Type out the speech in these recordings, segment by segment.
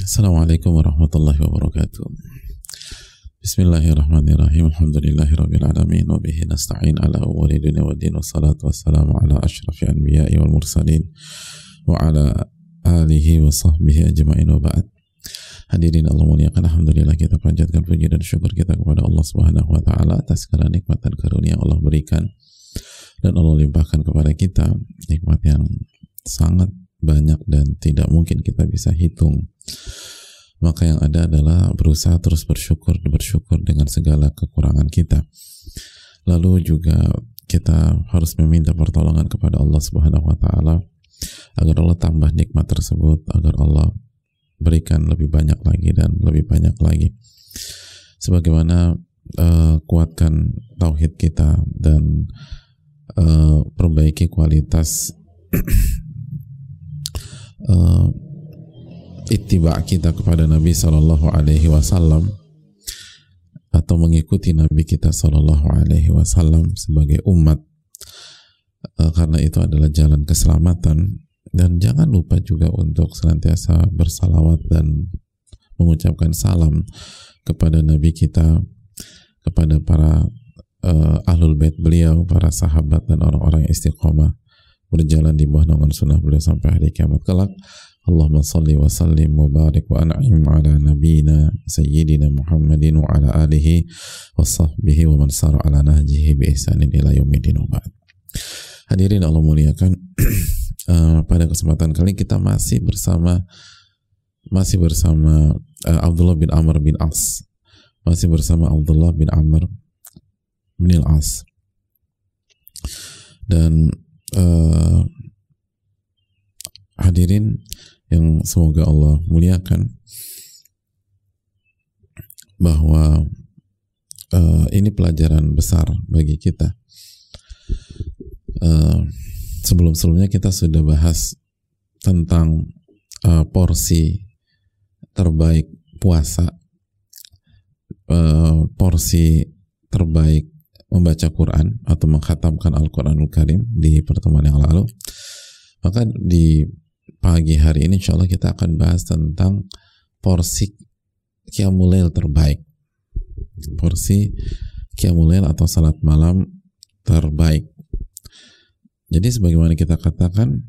Assalamualaikum warahmatullahi wabarakatuh. Bismillahirrahmanirrahim. Alhamdulillahirabbil alamin wa bihi nasta'in ala umuri dunya waddin wassalatu wassalamu ala asyrafil anbiya'i wal mursalin wa ala alihi wa sahbihi ajma'in wa ba'd. Hadirin Allah muliakan, alhamdulillah kita panjatkan puji dan syukur kita kepada Allah Subhanahu wa taala atas segala nikmat dan karunia yang Allah berikan dan Allah limpahkan kepada kita, nikmat yang sangat banyak dan tidak mungkin kita bisa hitung. Maka yang ada adalah berusaha terus bersyukur dengan segala kekurangan kita. Lalu juga kita harus meminta pertolongan kepada Allah Subhanahu wa taala agar Allah tambah nikmat tersebut, agar Allah berikan lebih banyak lagi dan lebih banyak lagi. Sebagaimana kuatkan tauhid kita dan perbaiki kualitas ittiba kita kepada Nabi Sallallahu Alaihi Wasallam atau mengikuti Nabi kita Sallallahu Alaihi Wasallam sebagai umat, karena itu adalah jalan keselamatan. Dan jangan lupa juga untuk senantiasa bersalawat dan mengucapkan salam kepada Nabi kita, kepada para ahlul bait beliau, para sahabat dan orang-orang yang istiqomah berjalan di bawah naungan sunnah beliau sampai hari kiamat kelak. Allahumma salli wa sallim wa barik wa an'im ala nabiyina sayyidina Muhammadin wa ala alihi wa sahbihi wa man sara ala nahjihi bi ihsanin ila yaumidin wa ba'd. Hadirin Allah muliakan, pada kesempatan kali kita masih bersama Abdullah bin Amr bin As. Masih bersama Abdullah bin Amr bin As. Dan hadirin yang semoga Allah muliakan, bahwa ini pelajaran besar bagi kita. Sebelum-sebelumnya kita sudah bahas tentang porsi terbaik puasa, porsi terbaik membaca Quran atau mengkhatamkan Al-Quranul Karim di pertemuan yang lalu. Maka di pagi hari ini insya Allah kita akan bahas tentang porsi Qiyamul Lail terbaik, porsi Qiyamul Lail atau salat malam terbaik. Jadi sebagaimana kita katakan,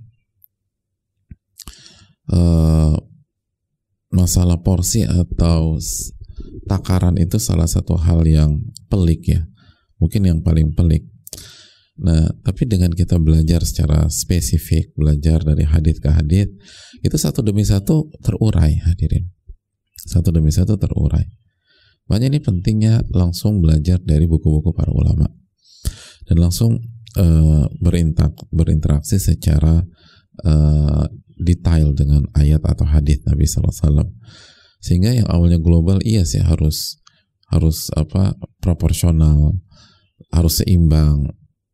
masalah porsi atau takaran itu salah satu hal yang pelik ya, mungkin yang paling pelik. Nah, tapi dengan kita belajar secara spesifik, belajar dari hadits ke hadits, itu satu demi satu terurai, hadirin. Satu demi satu terurai. Makanya ini pentingnya langsung belajar dari buku-buku para ulama dan langsung berinteraksi secara detail dengan ayat atau hadits Nabi Sallallahu Alaihi Wasallam. Sehingga yang awalnya global, iya sih harus proporsional, harus seimbang.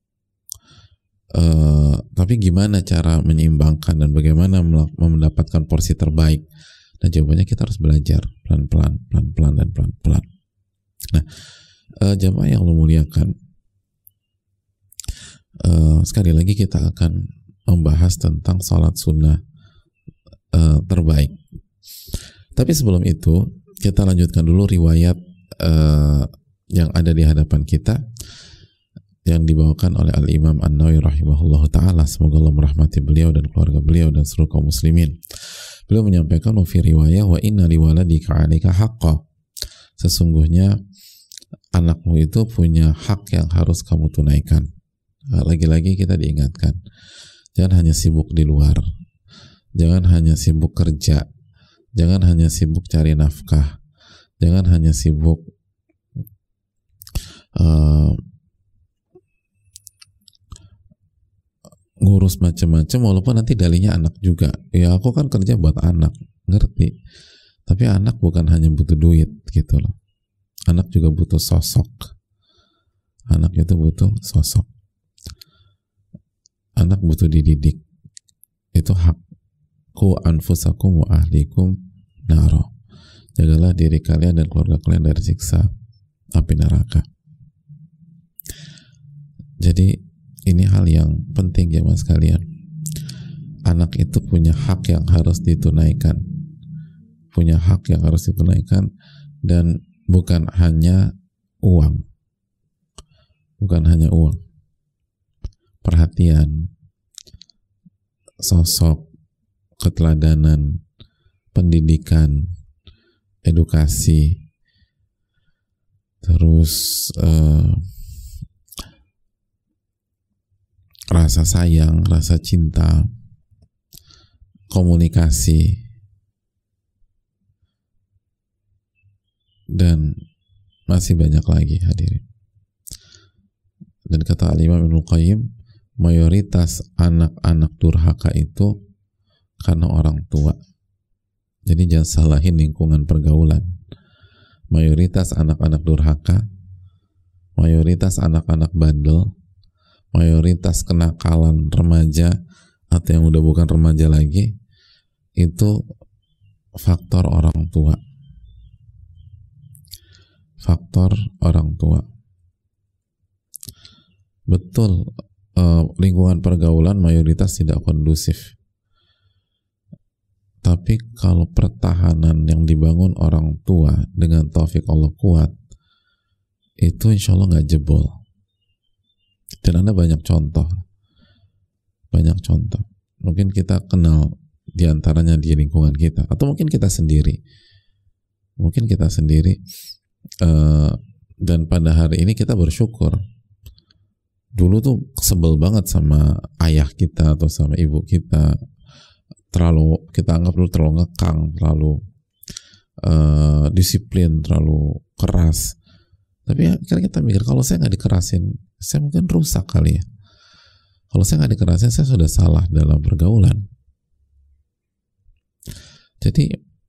Tapi gimana cara menyeimbangkan dan bagaimana mendapatkan porsi terbaik? Dan jawabannya kita harus belajar pelan-pelan dan pelan-pelan. Nah, jamaah yang Allah muliakan, sekali lagi kita akan membahas tentang salat sunnah terbaik. Tapi sebelum itu kita lanjutkan dulu riwayat yang ada di hadapan kita, yang dibawakan oleh Al-Imam An-Nawawi rahimahullah ta'ala, semoga Allah merahmati beliau dan keluarga beliau dan seluruh kaum muslimin. Beliau menyampaikan fi riwayah, wa inna liwaladika 'alaika haqqan, sesungguhnya anakmu itu punya hak yang harus kamu tunaikan. Lagi-lagi kita diingatkan, jangan hanya sibuk di luar, jangan hanya sibuk kerja, jangan hanya sibuk cari nafkah, jangan hanya sibuk ngurus macam-macam, walaupun nanti dalihnya anak juga. Ya aku kan kerja buat anak, ngerti. Tapi anak bukan hanya butuh duit gitu loh. Anak juga butuh sosok. Anak itu butuh sosok. Anak butuh dididik. Itu hak. Qu anfusakum wa ahlikum naro. Jagalah diri kalian dan keluarga kalian dari siksa api neraka. Jadi ini hal yang penting ya mas kalian. Anak itu punya hak yang harus ditunaikan. punya hak yang harus ditunaikan, dan bukan hanya uang, perhatian, sosok, keteladanan, pendidikan, edukasi, terus rasa sayang, rasa cinta, komunikasi, dan masih banyak lagi hadirin. Dan kata Al-Imam Ibnul Qayyim, mayoritas anak-anak durhaka itu karena orang tua. Jadi jangan salahin lingkungan pergaulan. Mayoritas anak-anak durhaka, mayoritas anak-anak bandel, mayoritas kenakalan remaja atau yang udah bukan remaja lagi, itu faktor orang tua. Faktor orang tua. Betul, lingkungan pergaulan mayoritas tidak kondusif. Tapi kalau pertahanan yang dibangun orang tua dengan taufik Allah kuat, itu insya Allah nggak jebol. Dan Anda banyak contoh. Mungkin kita kenal diantaranya di lingkungan kita, atau mungkin kita sendiri. Dan pada hari ini kita bersyukur. Dulu tuh sebel banget sama ayah kita atau sama ibu kita, kita anggap dulu terlalu ngekang, terlalu disiplin, terlalu keras. Tapi akhirnya kita mikir, kalau saya nggak dikerasin, saya mungkin rusak kali ya. Kalau saya nggak dikerasin, saya sudah salah dalam pergaulan. Jadi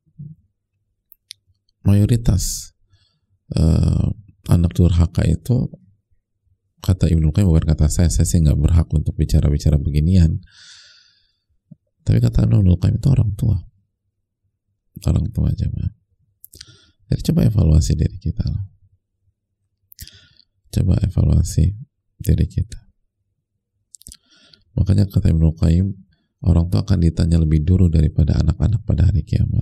mayoritas anak durhaka itu, kata Ibnu Qayyim, bukan kata saya sih nggak berhak untuk bicara-bicara beginian. Tapi kata Ibnu Qayyim itu orang tua jemaah. Jadi coba evaluasi diri kita lah. Makanya kata Ibnu Qayyim, orang tua akan ditanya lebih dulu daripada anak-anak pada hari kiamat.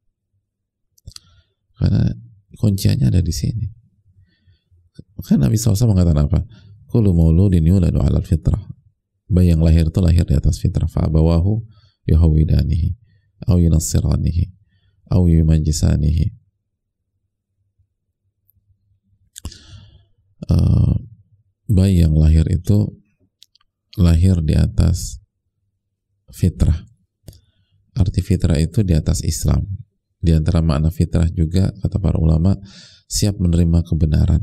Karena kuncinya ada di sini. Makanya Nabi SAW mengatakan apa? Kullu mauludin yuladu 'alal fitrah. Bayi yang lahir itu lahir di atas fitrah. Fa abawahu yuhawidanihi aw yunassiranihi aw yumajjisanihi. Bayi yang lahir itu lahir di atas fitrah. Arti fitrah itu di atas Islam. Di antara makna fitrah juga, kata para ulama, siap menerima kebenaran.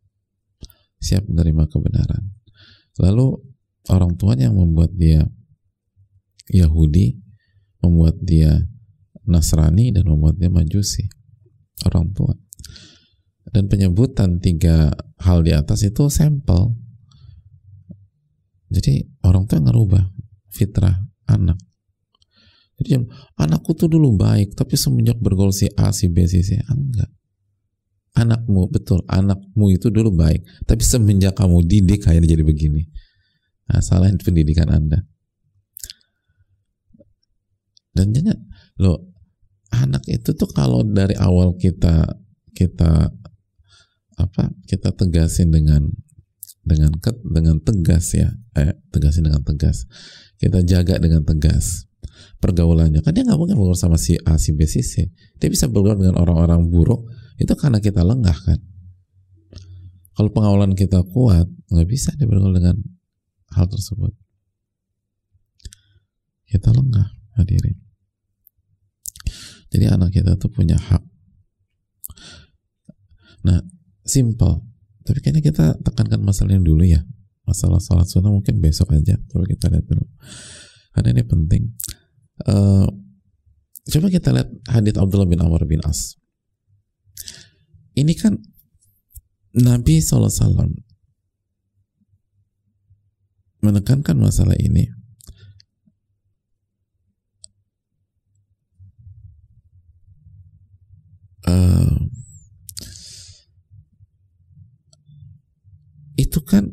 Lalu orang tuanya yang membuat dia Yahudi, membuat dia Nasrani, dan membuat dia Majusi. Orang tua. Dan penyebutan 3 hal di atas itu sampel. Jadi orang tua ngerubah fitrah anak. Jadi anakku tuh dulu baik, tapi semenjak bergaul si A, si B, si C, enggak. Anakmu, betul, anakmu itu dulu baik, tapi semenjak kamu didik akhirnya jadi begini. Nah, salahin pendidikan Anda. Dan jangan, anak itu tuh kalau dari awal kita tegasin dengan tegas ya, tegasin dengan tegas, kita jaga dengan tegas pergaulannya. Kan dia nggak mungkin bergaul sama si A, si B, si C. Dia bisa bergaul dengan orang-orang buruk, itu karena kita lengah kan. Kalau pengawalan kita kuat, nggak bisa dia bergaul dengan hal tersebut. Kita lengah, hadirin. Jadi anak kita tuh punya hak. Nah, simple. Tapi kayaknya kita tekankan masalahnya dulu ya. Masalah salat sunnah mungkin besok aja. Coba kita lihat dulu. Karena ini penting. Coba kita lihat hadits Abdullah bin Amr bin As. Ini kan Nabi SAW menekankan masalah ini. Itu kan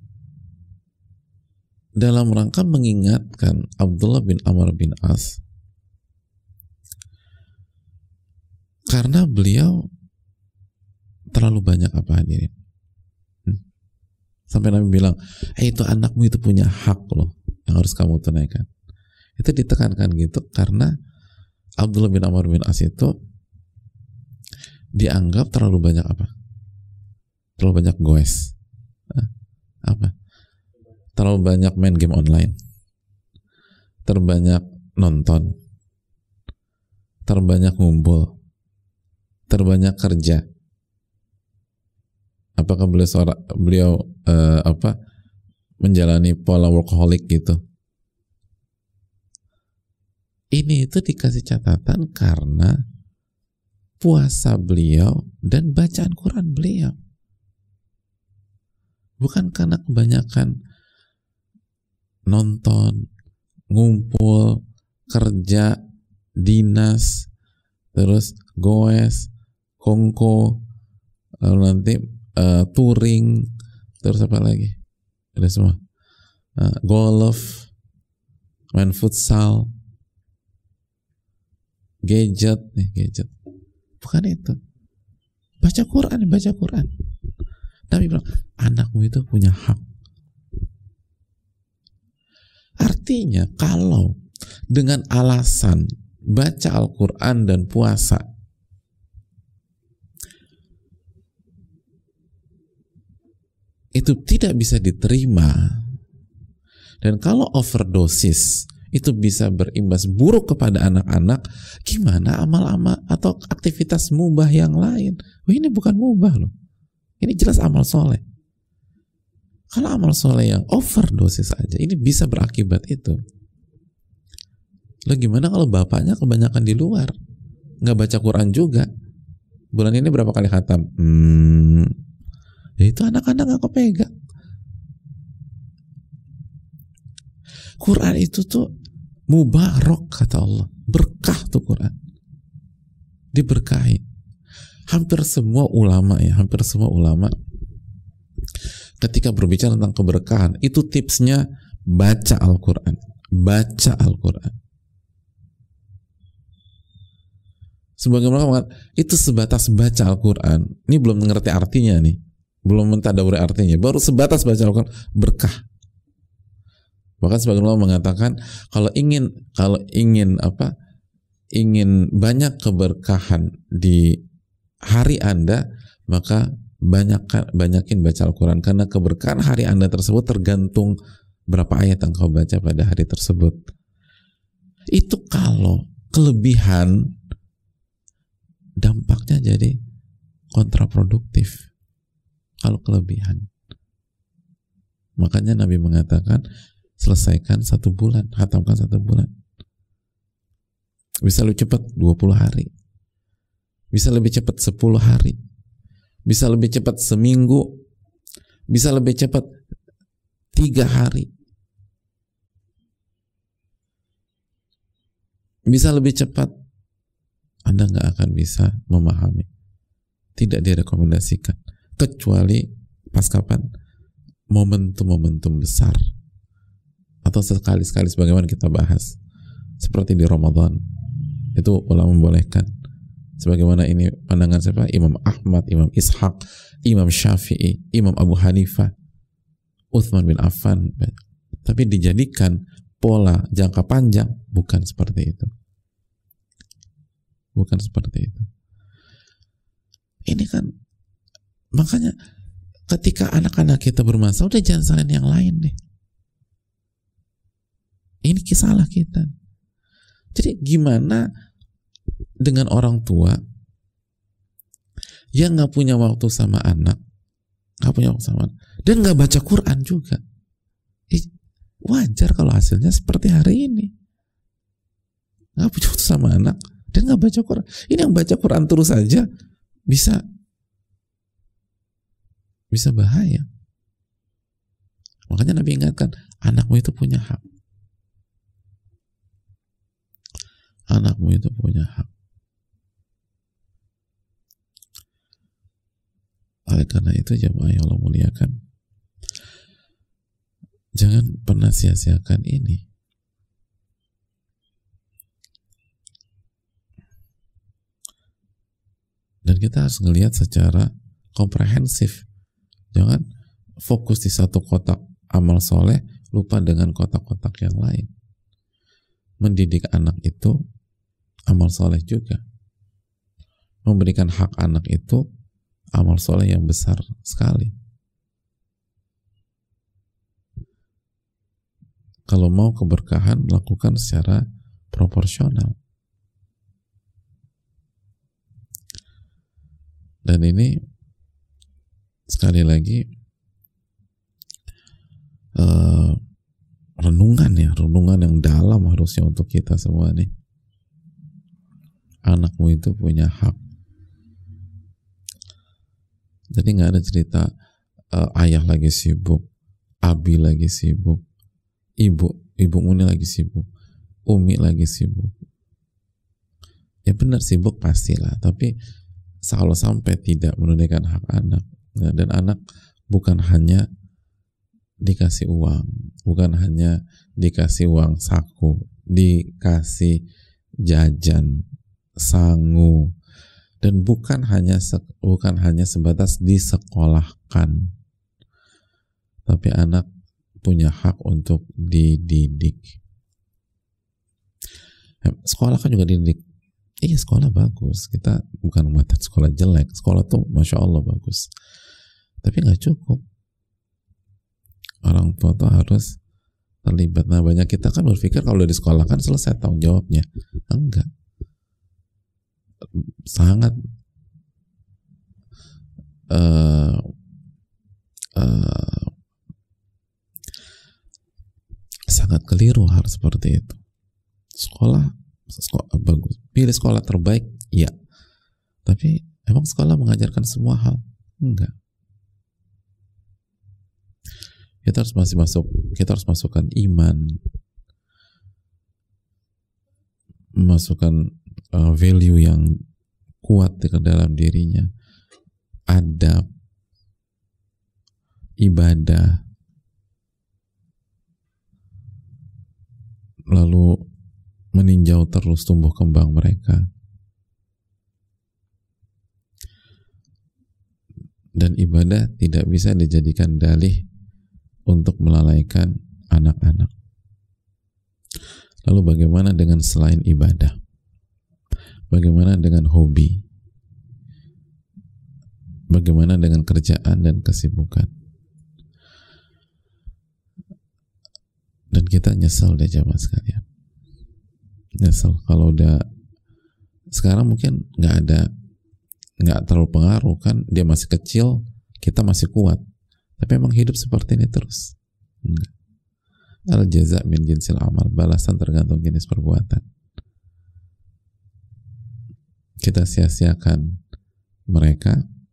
dalam rangka mengingatkan Abdullah bin Amr bin As Karena beliau terlalu banyak apa hadirin. Sampai Nabi bilang, itu anakmu itu punya hak loh yang harus kamu tunaikan. Itu ditekankan gitu karena Abdullah bin Amr bin As itu dianggap terlalu banyak apa? Terlalu banyak goes. Apa? Terlalu banyak main game online. Terlalu banyak nonton. Terlalu banyak ngumpul. Terlalu banyak kerja. Apakah beliau menjalani pola workaholic gitu? Ini itu dikasih catatan karena puasa beliau dan bacaan Quran beliau. Bukan karena kebanyakan nonton, ngumpul, kerja, dinas, terus goes, kongko, lalu nanti touring, terus apa lagi? Ada semua. Golf, main futsal, gadget. Bukan itu. Baca Quran. Nabi bilang, anakmu itu punya hak. Artinya, kalau dengan alasan baca Al-Quran dan puasa itu tidak bisa diterima, dan kalau overdosis itu bisa berimbas buruk kepada anak-anak, gimana amal-amal atau aktivitas mubah yang lain? Ini bukan mubah loh, ini jelas amal soleh. Kalau amal soleh yang overdosis aja ini bisa berakibat itu. Lo gimana kalau bapaknya kebanyakan di luar, nggak baca Quran juga, bulan ini berapa kali khatam? Ya itu anak-anak gak kepegang. Quran itu tuh mubarak kata Allah, berkah tuh Quran, diberkahi. Hampir semua ulama ketika berbicara tentang keberkahan itu tipsnya baca Al-Quran. Sebagian mereka mengatakan itu sebatas baca Al-Quran, ini belum mengerti artinya nih, belum mentadaburi artinya, baru sebatas baca Al-Quran berkah. Bahkan sebagian ulama mengatakan kalau ingin banyak keberkahan di hari Anda, maka banyakin baca Al-Quran, karena keberkahan hari Anda tersebut tergantung berapa ayat yang kau baca pada hari tersebut. Itu kalau kelebihan dampaknya jadi kontraproduktif kalau kelebihan. Makanya Nabi mengatakan selesaikan 1 bulan, hatamkan 1 bulan. Bisa lebih cepat 20 hari, bisa lebih cepat 10 hari, bisa lebih cepat seminggu, bisa lebih cepat 3 hari, bisa lebih cepat. Anda nggak akan bisa memahami, tidak direkomendasikan, kecuali pas kapan? Momentum-momentum besar, atau sekali-sekali sebagaimana kita bahas seperti di Ramadan, itu ulama membolehkan. Sebagaimana ini pandangan siapa? Imam Ahmad, Imam Ishaq, Imam Syafi'i, Imam Abu Hanifah, Uthman bin Affan. Tapi dijadikan pola jangka panjang, bukan seperti itu. Bukan seperti itu. Ini kan makanya ketika anak-anak kita bermasalah, udah jangan salahin yang lain deh. Ini salah kita. Jadi gimana dengan orang tua yang nggak punya waktu sama anak, dan nggak baca Quran juga? Wajar kalau hasilnya seperti hari ini. Nggak punya waktu sama anak dan nggak baca Quran. Ini yang baca Quran terus saja bisa bahaya. Makanya Nabi ingatkan, anakmu itu punya hak. Anakmu itu punya hak. Oleh karena itu jemaah yang Allah muliakan, jangan pernah sia-siakan ini. Dan kita harus ngelihat secara komprehensif. Jangan fokus di satu kotak amal soleh, lupa dengan kotak-kotak yang lain. Mendidik anak itu amal soleh juga. Memberikan hak anak itu amal soleh yang besar sekali. Kalau mau keberkahan, lakukan secara proporsional. Dan ini sekali lagi renungan yang dalam harusnya untuk kita semua nih. Anakmu itu punya hak. Jadi nggak ada cerita ayah lagi sibuk, abi lagi sibuk, ibumu ini lagi sibuk, umi lagi sibuk. Ya benar sibuk pastilah, tapi kalau sampai tidak menunaikan hak anak, dan anak bukan hanya dikasih uang, bukan hanya dikasih uang saku, dikasih jajan, sangu, dan bukan hanya sebatas disekolahkan, tapi anak punya hak untuk dididik. Sekolah kan juga dididik. Iya, sekolah bagus. Kita bukan mengatakan sekolah jelek. Sekolah tuh Masya Allah bagus. Tapi nggak cukup. Orang tua tuh harus terlibat. Nah, banyak kita kan berpikir kalau udah di sekolah kan selesai tanggung jawabnya. Enggak. Sangat sangat keliru hal seperti itu. Sekolah bagus, pilih sekolah terbaik, ya. Tapi emang sekolah mengajarkan semua hal? Enggak. Kita harus masukkan iman, masukkan value yang kuat ke dalam dirinya, adab, ibadah, lalu meninjau terus tumbuh kembang mereka. Dan ibadah tidak bisa dijadikan dalih untuk melalaikan anak-anak. Lalu bagaimana dengan selain ibadah? Bagaimana dengan hobi? Bagaimana dengan kerjaan dan kesibukan? Dan kita nyesel deh jamaah sekalian. Nyesel kalau udah sekarang mungkin nggak terlalu pengaruh kan, dia masih kecil, kita masih kuat, tapi emang hidup seperti ini terus. Enggak. Al jaza min jinsil amal, balasan tergantung jenis perbuatan. Kita sia-siakan mereka,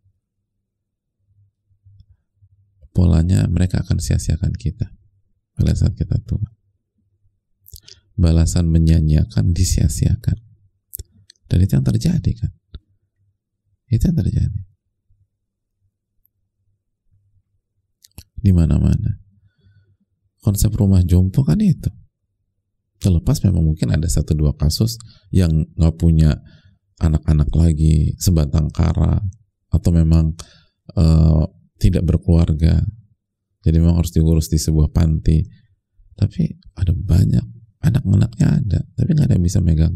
polanya mereka akan sia-siakan kita pada saat kita tua. Balasan menyanyiakan, disia-siakan. Dan itu yang terjadi kan. Itu yang terjadi. Di mana-mana. Konsep rumah jompo kan itu. Terlepas memang mungkin ada 1-2 kasus yang nggak punya anak-anak lagi, sebatang kara, atau memang tidak berkeluarga. Jadi memang harus diurus di sebuah panti. Tapi ada banyak anak-anaknya ada, tapi nggak ada yang bisa megang.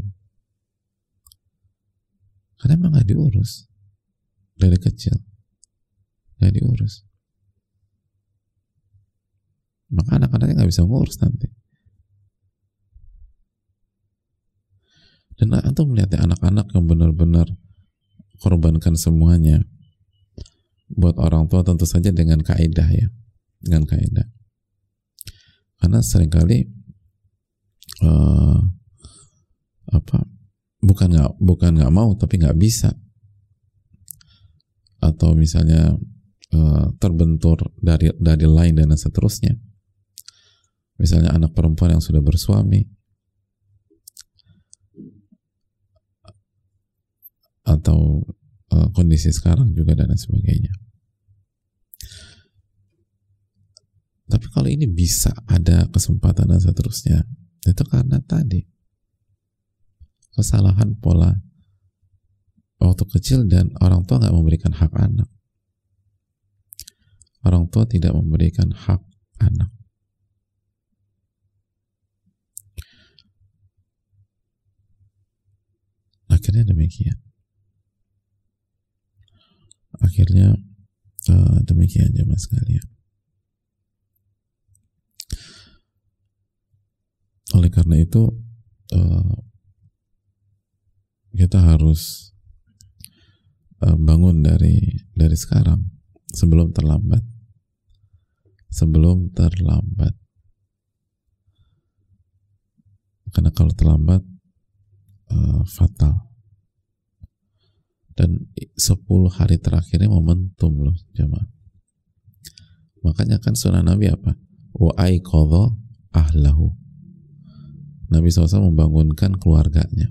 Karena emang nggak diurus dari kecil, nggak diurus. Maka anak-anaknya nggak bisa ngurus nanti. Dan antum melihat anak-anak yang benar-benar korbankan semuanya buat orang tua, tentu saja dengan kaidah ya, dengan kaidah. Karena seringkali bukan nggak mau tapi nggak bisa, atau misalnya terbentur dari lain dan seterusnya. Misalnya anak perempuan yang sudah bersuami, atau kondisi sekarang juga dan sebagainya. Tapi kalau ini bisa ada kesempatan dan seterusnya, itu karena tadi kesalahan pola waktu kecil dan orang tua nggak memberikan hak anak. Orang tua tidak memberikan hak anak. Akhirnya demikian. Demikian jemaah sekalian. Oleh karena itu kita harus bangun dari sekarang sebelum terlambat. Karena kalau terlambat fatal. Dan 10 hari terakhirnya momentum loh jemaah. Makanya kan sunnah Nabi apa? Wa aiqadha ahlahu. Nabi SAW membangunkan keluarganya.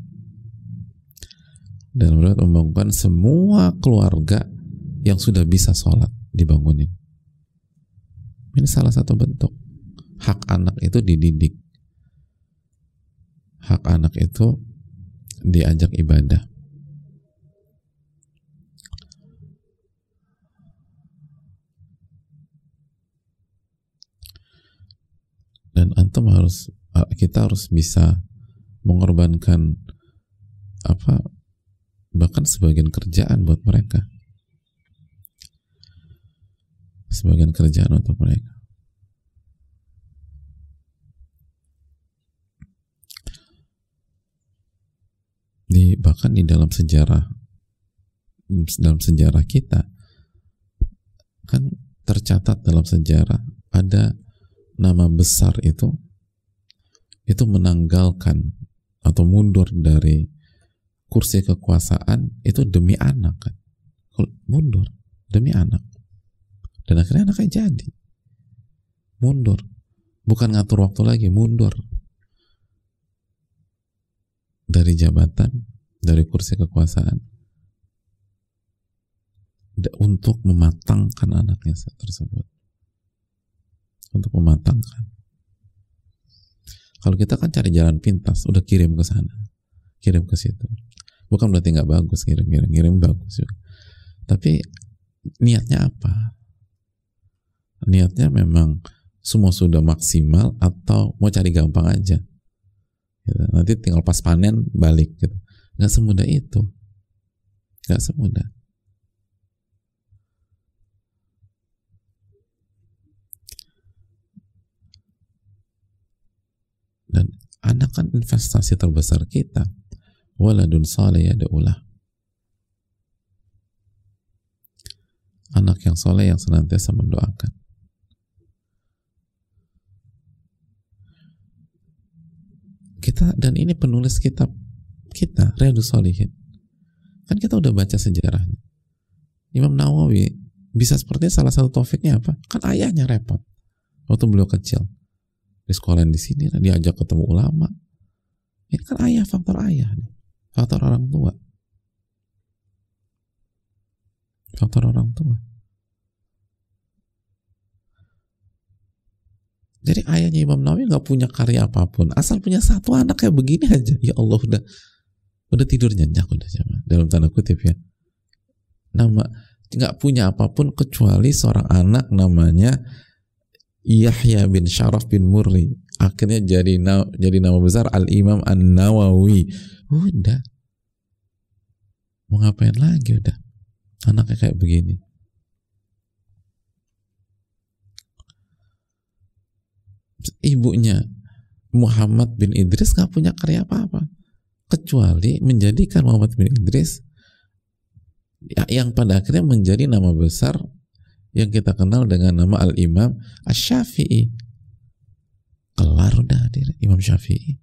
Dan beliau membangunkan semua keluarga yang sudah bisa sholat, dibangunin. Ini salah satu bentuk hak anak itu dididik. Hak anak itu diajak ibadah. Dan kita harus bisa mengorbankan bahkan sebagian kerjaan buat mereka, sebagian kerjaan untuk mereka. Bahkan di dalam sejarah kita kan tercatat dalam sejarah ada nama besar itu menanggalkan atau mundur dari kursi kekuasaan itu demi anak kan, mundur demi anak, dan akhirnya anaknya jadi mundur, bukan ngatur waktu lagi, mundur dari jabatan, dari kursi kekuasaan untuk mematangkan anaknya tersebut. Untuk mematangkan. Kalau kita kan cari jalan pintas, udah kirim ke sana, kirim ke situ. Bukan berarti nggak bagus, kirim bagus juga. Tapi niatnya apa? Niatnya memang semua sudah maksimal atau mau cari gampang aja? Gitu. Nanti tinggal pas panen balik. Gitu. Nggak semudah itu. Nggak semudah. Dan anak kan investasi terbesar kita. Waladun saleh yad'ulah. Anak yang soleh yang senantiasa mendoakan. Dan ini penulis kitab kita, Riyadhus Shalihin. Kan kita udah baca sejarahnya. Imam Nawawi bisa seperti salah satu taufiknya apa? Kan ayahnya repot waktu beliau kecil. Di sekolah di sini diajak ketemu ulama. Ini kan faktor ayah nih, faktor orang tua, Jadi ayahnya Imam Nawawi nggak punya karya apapun, asal punya satu anak kayak begini aja, ya Allah udah tidur nyenyak udah sama, dalam tanda kutip ya. Nggak punya apapun kecuali seorang anak namanya Yahya bin Syaraf bin Murri, akhirnya jadi nama besar Al-Imam An-Nawawi. Udah mau ngapain lagi, udah anaknya kayak begini. Ibunya Muhammad bin Idris gak punya karya apa-apa kecuali menjadikan Muhammad bin Idris yang pada akhirnya menjadi nama besar yang kita kenal dengan nama Al-Imam Asy-Syafi'i. Kelar udah hadir Imam Syafi'i.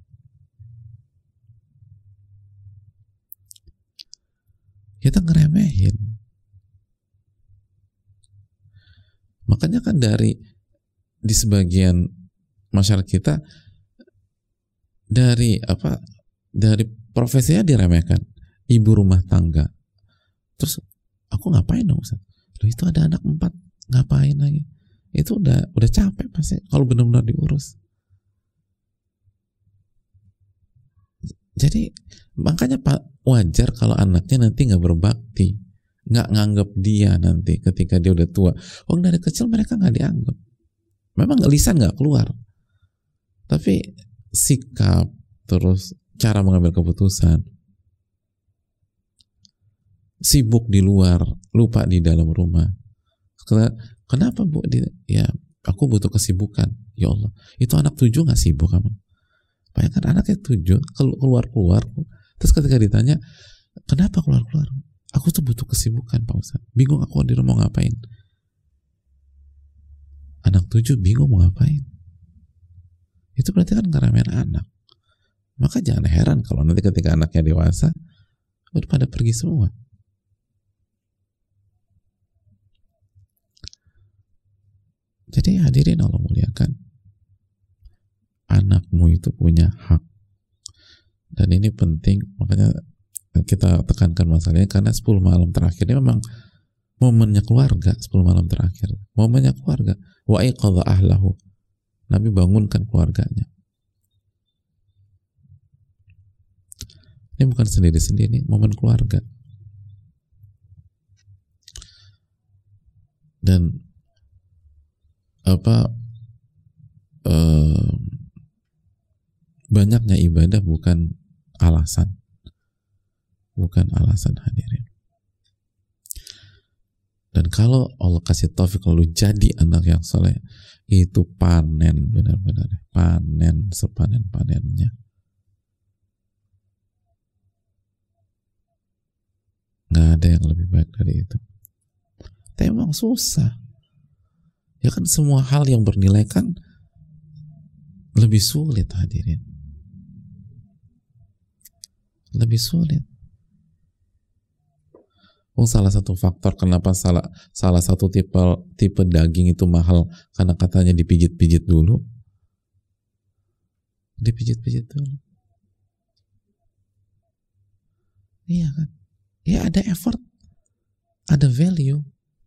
Kita ngeremehin. Makanya kan di sebagian masyarakat kita dari profesinya diremehkan, ibu rumah tangga. Terus aku ngapain dong Ustaz? Loh, itu ada anak 4, ngapain lagi? Itu udah capek pasti kalau benar-benar diurus. Jadi makanya wajar kalau anaknya nanti nggak berbakti, nggak nganggap dia nanti ketika dia udah tua. Oh, dari kecil mereka nggak dianggap. Memang lisan nggak keluar, tapi sikap, terus cara mengambil keputusan, sibuk di luar, lupa di dalam rumah. Kenapa Bu? Ya, aku butuh kesibukan. Ya Allah, itu anak 7 nggak sibuk kamu? Bayangkan anaknya 7 keluar, terus ketika ditanya kenapa keluar? Aku tuh butuh kesibukan Pak Ustaz. Bingung aku di rumah mau ngapain. Anak 7 bingung mau ngapain. Itu berarti kan keramaian anak. Maka jangan heran kalau nanti ketika anaknya dewasa udah pada pergi semua. Jadi hadirin Allah muliakan, anakmu itu punya hak, dan ini penting. Makanya kita tekankan masalahnya, karena 10 malam terakhir ini memang momennya keluarga. 10 malam terakhir momennya keluarga. Wa iqadha ahlahu, Nabi bangunkan keluarganya. Ini bukan sendiri-sendiri, momen keluarga. Dan banyaknya ibadah bukan alasan hadirin. Dan kalau Allah kasih taufik lalu jadi anak yang soleh, itu panen, benar-benar panen sepanen-panennya. Nggak ada yang lebih baik dari itu. Tapi emang susah. Ya kan, semua hal yang bernilai kan lebih sulit hadirin. Lebih sulit. Salah satu faktor kenapa salah satu tipe daging itu mahal karena katanya dipijit-pijit dulu. Dipijit-pijit dulu. Iya kan? Ya ada effort, ada value.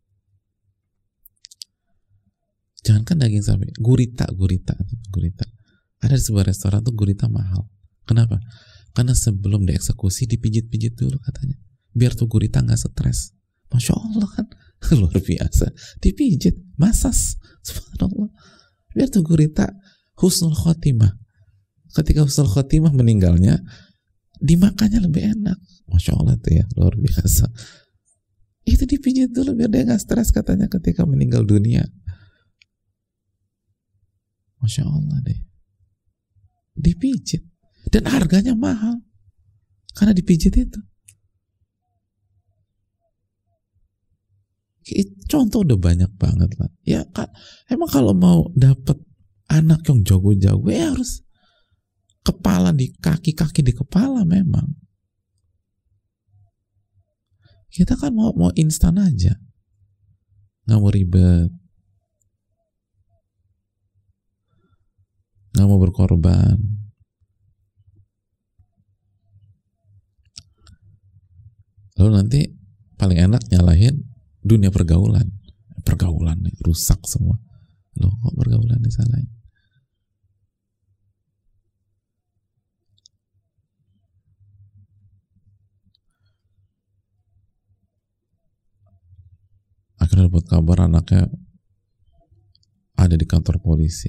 Jangankan daging sapi, gurita. Ada di sebuah restoran tuh gurita mahal. Kenapa? Karena sebelum dieksekusi dipijit-pijit dulu katanya, biar tuh gurita nggak stres. Masya Allah kan, luar biasa. Dipijit, masas, subhanallah. Biar tuh gurita husnul khotimah. Ketika husnul khotimah meninggalnya, dimakannya lebih enak. Masya Allah tuh ya, luar biasa. Itu dipijit dulu biar dia nggak stres katanya ketika meninggal dunia. Masya Allah deh, dipijit, dan harganya mahal karena dipijit itu. Contoh udah banyak banget lah. Ya kan, emang kalau mau dapet anak yang jago-jago ya harus kepala di kaki di kepala. Memang kita kan mau instan aja, nggak mau ribet, nggak mau berkorban. Lalu nanti paling enak nyalahin dunia pergaulan nih, rusak semua. Loh, kok pergaulan disalahin? Akhirnya dapat kabar anaknya ada di kantor polisi.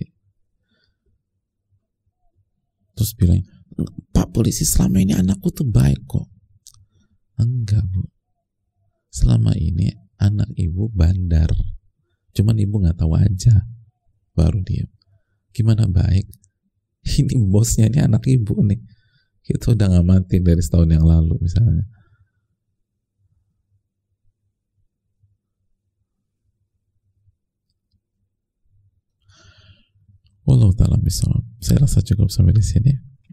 Terus bilang, Pak polisi, selama ini anakku tuh baik kok. Enggak Bu, selama ini anak ibu bandar, cuman ibu nggak tahu aja, baru diam. Gimana baik? Ini bosnya, ini anak ibu nih, itu udah ngamatin dari setahun yang lalu misalnya. Wallahu ta'ala bishawab. Saya rasa cukup sampai di sini.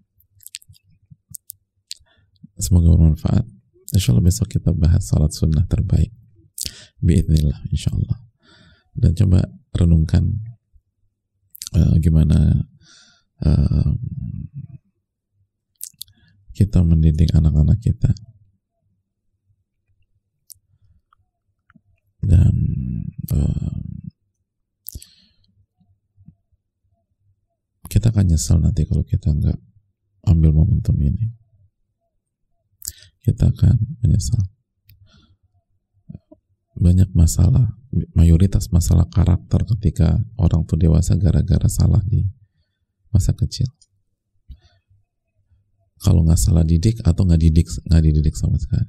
Semoga bermanfaat. Insyaallah besok kita bahas salat sunnah terbaik. Biidznillah, insyaallah. Dan coba renungkan gimana kita mendidik anak-anak kita. Dan kita akan nyesal nanti kalau kita nggak ambil momentum ini. kita akan menyesal. Banyak masalah, mayoritas masalah karakter ketika orang tuh dewasa gara-gara salah di masa kecil. Kalau nggak salah didik atau nggak dididik sama sekali.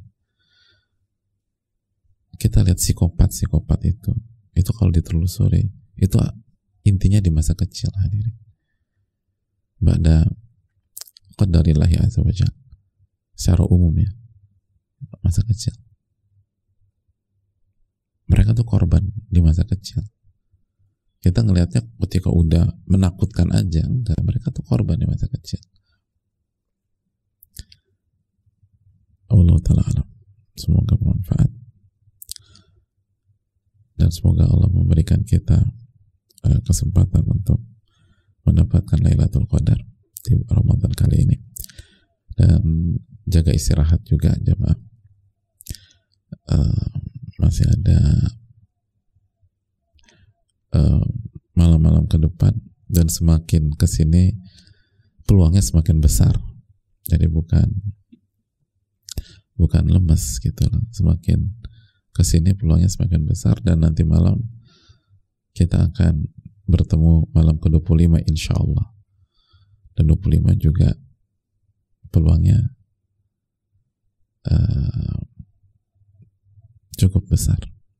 Kita lihat psikopat itu kalau ditelusuri itu intinya di masa kecil, hadirin. Ba'da qadarillahi azza wa jalla, secara umum ya, masa kecil. Mereka tuh korban di masa kecil. Kita ngelihatnya ketika udah menakutkan aja, enggak, mereka tuh korban di masa kecil. Allah ta'ala alam. Semoga bermanfaat dan semoga Allah memberikan kita kesempatan untuk mendapatkan Lailatul Qadar di Ramadan kali ini, dan jaga istirahat juga jemaah. Masih ada malam-malam ke depan, dan semakin kesini peluangnya semakin besar. Jadi bukan lemes gitu loh. Semakin kesini peluangnya semakin besar, dan nanti malam kita akan bertemu malam ke-25 insya Allah. Dan 25 juga peluangnya cukup besar.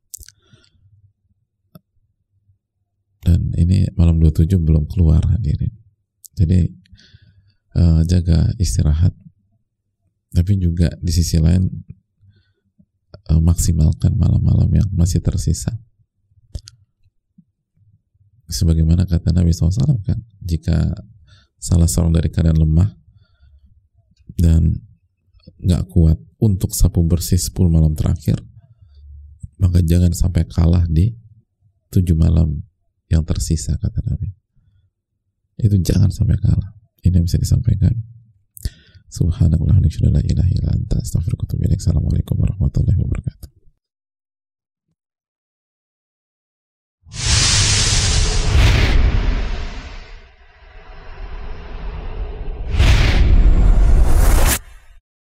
Dan ini malam 27 belum keluar, hadirin. Jadi jaga istirahat, tapi juga di sisi lain maksimalkan malam-malam yang masih tersisa. Sebagaimana kata Nabi SAW kan, jika salah seorang dari kalian lemah dan gak kuat untuk sapu bersih 10 malam terakhir, maka jangan sampai kalah di 7 malam yang tersisa, kata Nabi. Itu jangan sampai kalah. Ini yang bisa disampaikan. Subhanallah wa bihamdihi, la ilaha illa anta, astaghfiruka wa atubu ilaik. Assalamualaikum warahmatullahi wabarakatuh.